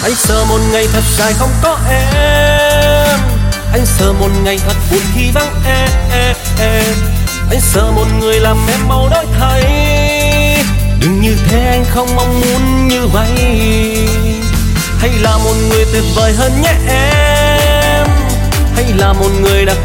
Anh sợ một ngày thật dài không có em, anh sợ một ngày thật buồn khi vắng em. Anh sợ một người làm em mau đổi thay. Đừng như thế, anh không mong muốn như vậy. Hay là một người tuyệt vời hơn nhé em, hay là một người đặc